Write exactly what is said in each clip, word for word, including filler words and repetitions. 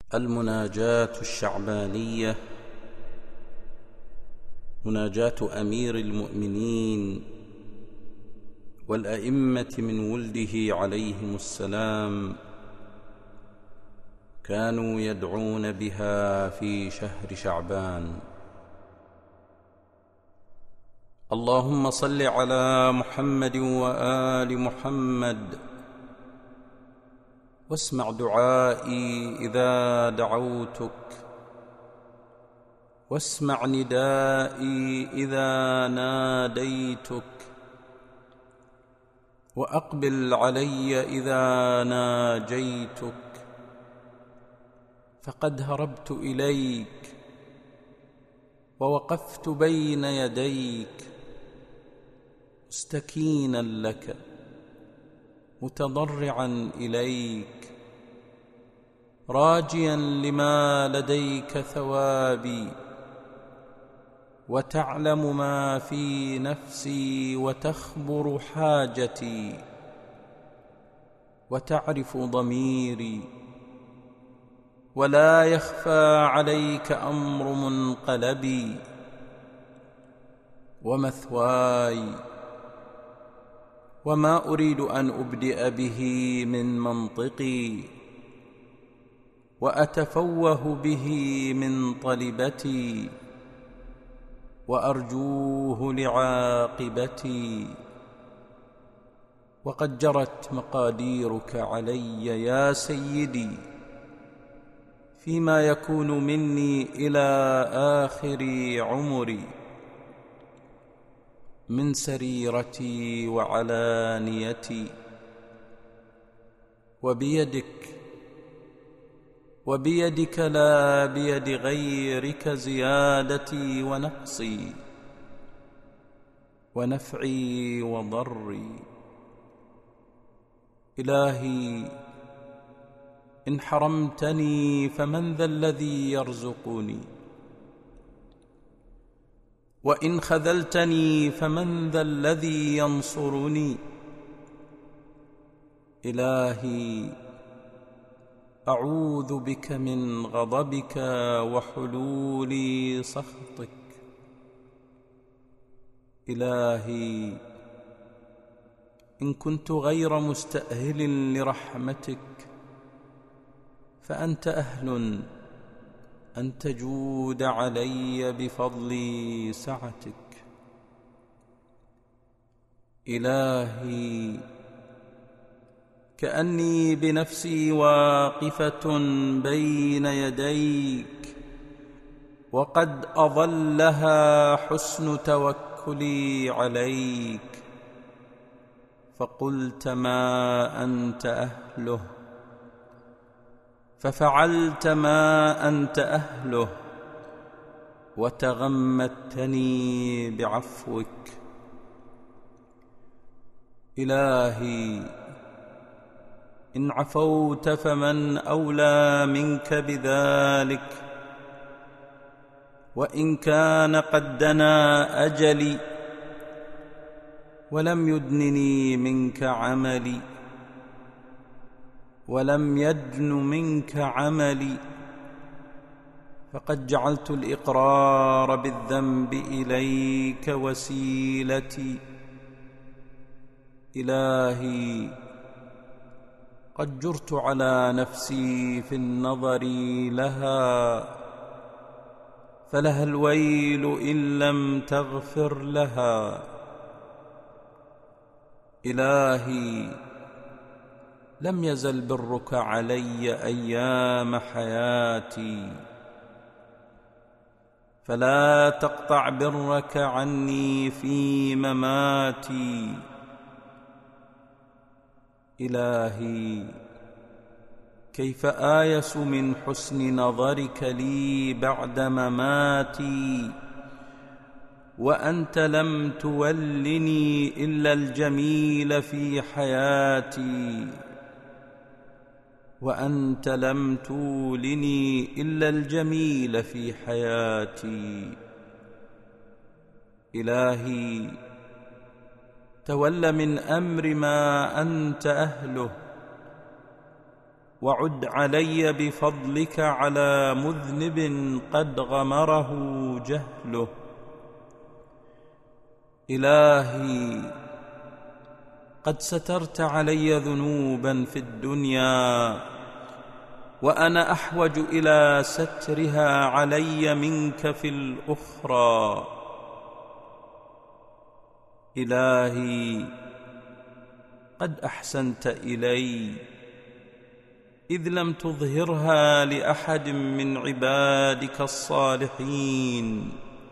المناجاة الشعبانية، مناجاة أمير المؤمنين والأئمة من ولده عليهم السلام، كانوا يدعون بها في شهر شعبان. اللهم صل على محمد وآل محمد، واسمع دعائي إذا دعوتك، واسمع ندائي إذا ناديتك، وأقبل علي إذا ناجيتك، فقد هربت إليك ووقفت بين يديك مستكينا لك متضرعا إليك، راجيا لما لديك ثوابي، وتعلم ما في نفسي وتخبر حاجتي، وتعرف ضميري، ولا يخفى عليك أمر منقلبي ومثواي، وما أريد أن أبدئ به من منطقي، وأتفوه به من طلبتي، وأرجوه لعاقبتي، وقد جرت مقاديرك علي يا سيدي فيما يكون مني إلى آخر عمري، من سريرتي وعلانيتي، وبيدك وبيدك لا بيد غيرك زيادتي ونقصي، ونفعي وضري. إلهي، إن حرمتني فمن ذا الذي يرزقني، وإن خذلتني فمن ذا الذي ينصرني. إلهي، أعوذ بك من غضبك وحلول سخطك. إلهي، إن كنت غير مستأهل لرحمتك فأنت أهل أن تجود علي بفضل سعتك. إلهي، كأني بنفسي واقفة بين يديك، وقد أظلها حسن توكلي عليك، فقلت ما أنت أهله، ففعلت ما أنت أهله، وتغمدتني بعفوك. إلهي، إن عفوت فمن أولى منك بذلك، وإن كان قد دنا أجلي ولم يدنني منك عملي، ولم يدن منك عملي، فقد جعلت الإقرار بالذنب إليك وسيلتي. إلهي، قد جرت على نفسي في النظر لها، فلها الويل إن لم تغفر لها. إلهي، لم يزل برك علي أيام حياتي، فلا تقطع برك عني في مماتي. إلهي، كيف آيس من حسن نظرك لي بعد مماتي، وأنت لم تولني إلا الجميل في حياتي، وأنت لم تولني إلا الجميل في حياتي. إلهي، تول من أمر ما أنت أهله، وعد علي بفضلك على مذنب قد غمره جهله. إلهي قد سترت علي ذنوبا في الدنيا، وأنا أحوج إلى سترها علي منك في الأخرى. إلهي قد أحسنت إلي إذ لم تظهرها لأحد من عبادك الصالحين،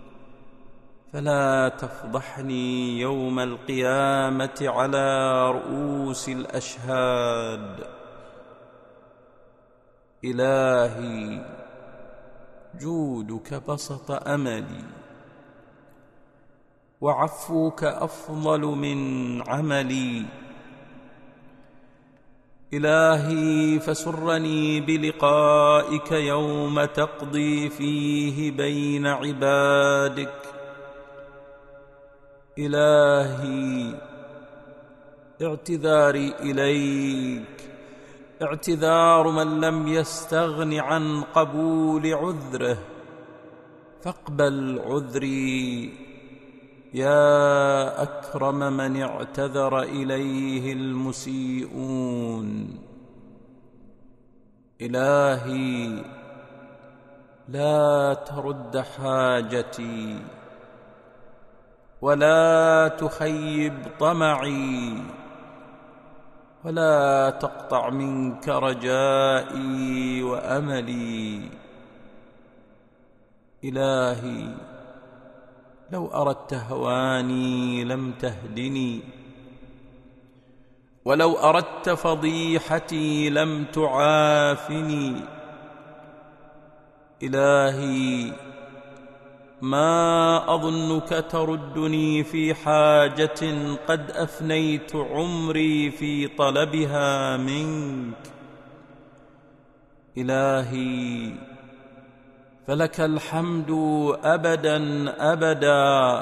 فلا تفضحني يوم القيامة على رؤوس الأشهاد. إلهي جودك بسط أملي، وعفوك أفضل من عملي. إلهي فسرني بلقائك يوم تقضي فيه بين عبادك. إلهي اعتذاري إليك اعتذار من لم يستغن عن قبول عذره، فاقبل عذري يا أكرم من اعتذر إليه المسيئون. إلهي لا ترد حاجتي ولا تخيب طمعي، ولا تقطع منك رجائي وأملي. إلهي لو أردت هواني لم تهدني، ولو أردت فضيحتي لم تعافني. إلهي ما أظنك تردني في حاجة قد أفنيت عمري في طلبها منك. إلهي فلك الحمد أبدا أبدا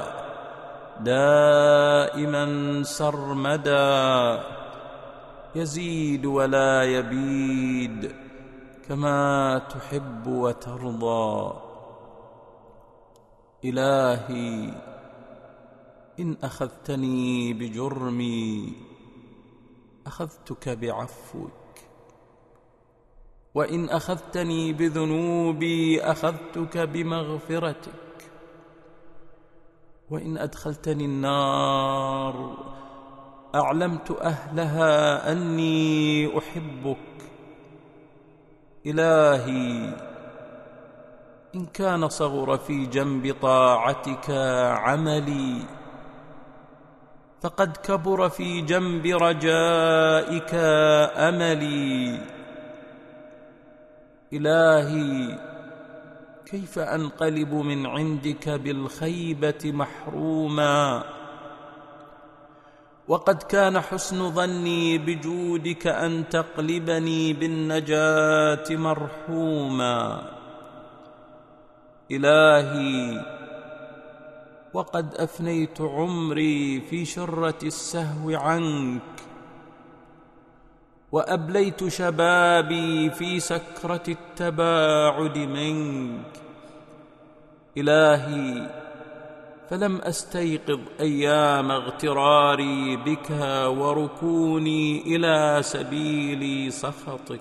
دائما سرمدا، يزيد ولا يبيد كما تحب وترضى. إلهي إن أخذتني بجرمي أخذتك بعفوك، وإن أخذتني بذنوبي أخذتك بمغفرتك، وإن أدخلتني النار أعلمت أهلها أني أحبك. إلهي إن كان صغر في جنب طاعتك عملي، فقد كبر في جنب رجائك أملي. إلهي كيف أنقلب من عندك بالخيبة محروما، وقد كان حسن ظني بجودك أن تقلبني بالنجاة مرحوما. إلهي وقد أفنيت عمري في شرة السهو عنك، وأبليت شبابي في سكرة التباعد منك. إلهي فلم أستيقظ أيام اغتراري بك وركوني إلى سبيل سخطك.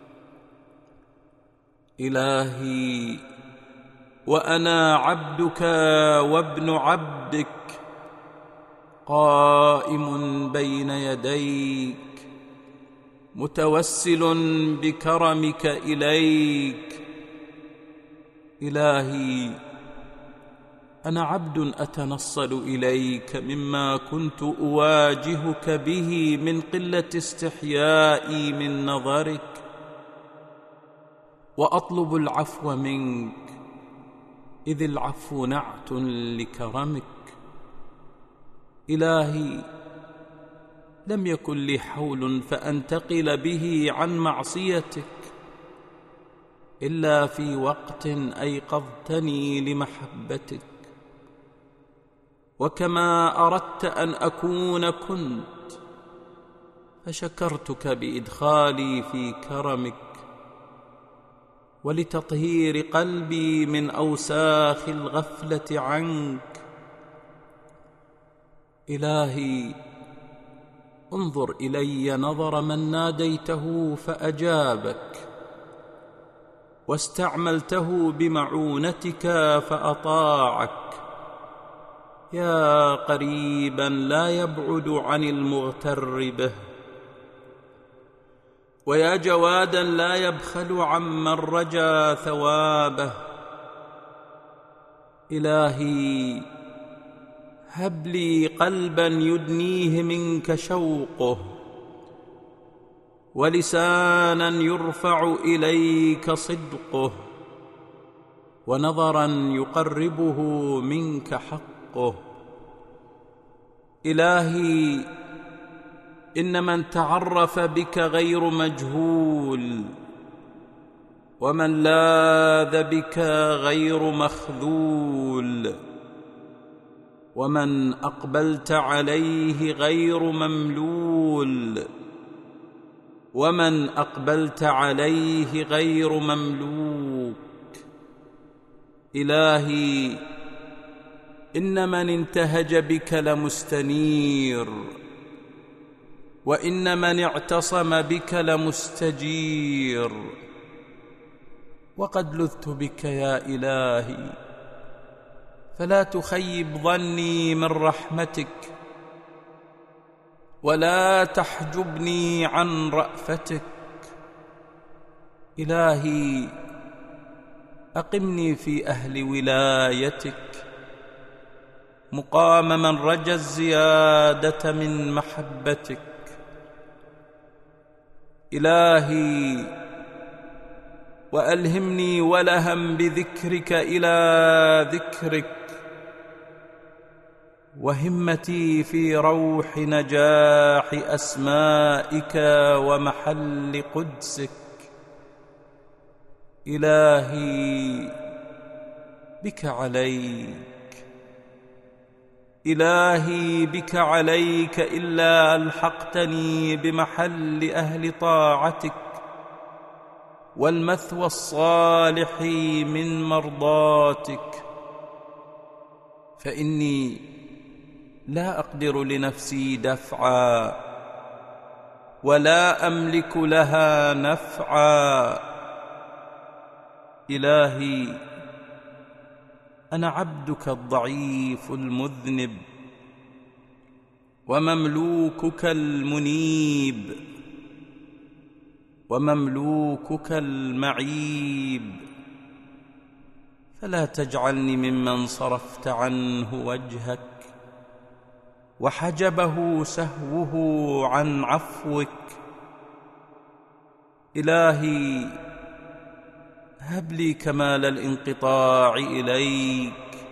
إلهي وأنا عبدك وابن عبدك قائم بين يديك متوسل بكرمك إليك. إلهي أنا عبد أتنصل إليك مما كنت أواجهك به من قلة استحيائي من نظرك، وأطلب العفو منك إذ العفو نعت لكرمك. إلهي لم يكن لي حول فأنتقل به عن معصيتك إلا في وقت أيقظتني لمحبتك، وكما أردت أن أكون كنت، فشكرتك بإدخالي في كرمك ولتطهير قلبي من أوساخ الغفلة عنك. إلهي انظر إلي نظر من ناديته فأجابك، واستعملته بمعونتك فأطاعك، يا قريبا لا يبعد عن المغتر به، ويا جوادا لا يبخل عمن رجا ثوابه. إلهي هب لي قلبا يدنيه منك شوقه، ولسانا يرفع إليك صدقه، ونظرا يقربه منك حقه. إلهي إن من تعرف بك غير مجهول، ومن لاذ بك غير مخذول، ومن أقبلت عليه غير مملول، ومن أقبلت عليه غير مملوك. إلهي إن من انتهج بك لمستنير، وإن من اعتصم بك لمستجير، وقد لذت بك يا إلهي، فلا تخيب ظني من رحمتك، ولا تحجبني عن رأفتك. إلهي أقمني في أهل ولايتك مقام من رجا الزيادة من محبتك. إلهي وألهمني ولها بذكرك إلى ذكرك، وهمتي في روح نجاح أسمائك ومحل قدسك. إلهي بك عليك، إلهي بك عليك، إلا ألحقتني بمحل أهل طاعتك والمثوى الصالح من مرضاتك، فإني لا أقدر لنفسي دفعا، ولا أملك لها نفعا. إلهي أنا عبدك الضعيف المذنب، ومملوكك المنيب، ومملوكك المعيب، فلا تجعلني ممن صرفت عنه وجهك وحجبه سهوه عن عفوك. إلهي هب لي كمال الانقطاع إليك،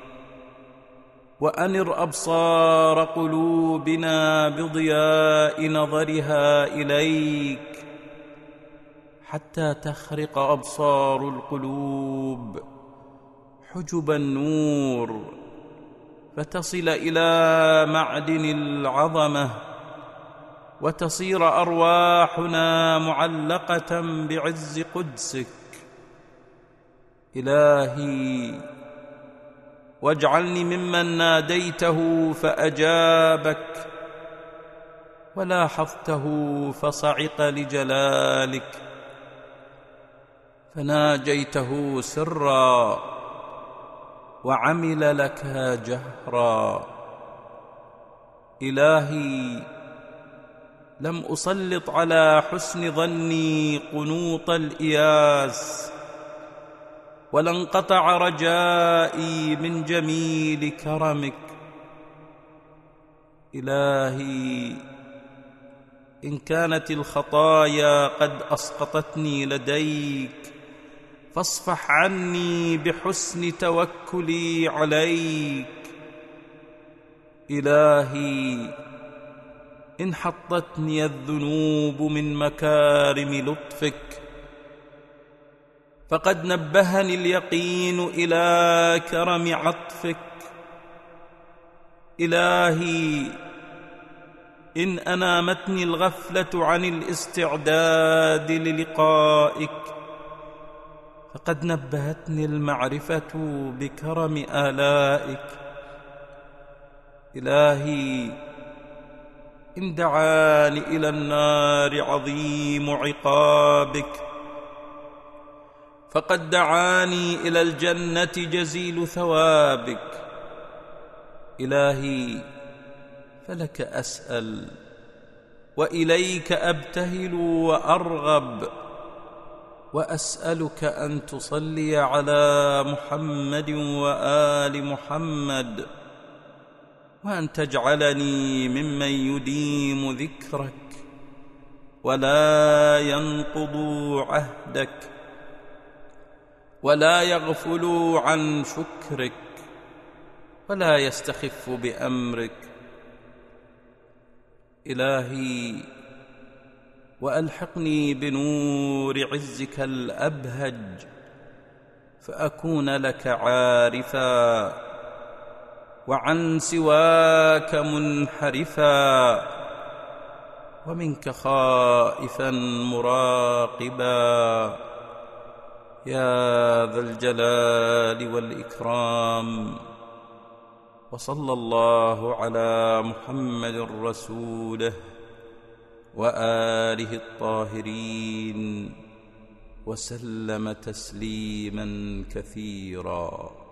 وأنر أبصار قلوبنا بضياء نظرها إليك، حتى تخرق أبصار القلوب حجب النور، فتصل إلى معدن العظمة، وتصير أرواحنا معلقة بعز قدسك. إلهي واجعلني ممن ناديته فأجابك، ولاحظته فصعق لجلالك، فناجيته سرا وعمل لك جهرا. إلهي لم أسلط على حسن ظني قنوط الإياس، ولا انقطع رجائي من جميل كرمك. إلهي إن كانت الخطايا قد أسقطتني لديك، فاصفح عني بحسن توكلي عليك. إلهي إن حطتني الذنوب من مكارم لطفك، فقد نبهني اليقين إلى كرم عطفك. إلهي إن أنامتني الغفلة عن الاستعداد للقائك، فقد نبهتني المعرفة بكرم آلائك. إلهي، إن دعاني إلى النار عظيم عقابك، فقد دعاني إلى الجنة جزيل ثوابك. إلهي، فلك أسأل وإليك أبتهل وأرغب، وأسألك أن تصلي على محمد وآل محمد، وأن تجعلني ممن يديم ذكرك ولا ينقض عهدك ولا يغفل عن شكرك ولا يستخف بأمرك. إلهي، وألحقني بنور عزك الأبهج، فأكون لك عارفا وعن سواك منحرفا، ومنك خائفا مراقبا، يا ذا الجلال والإكرام. وصلى الله على محمد رسوله وآله الطاهرين، وسلم تسليما كثيرا.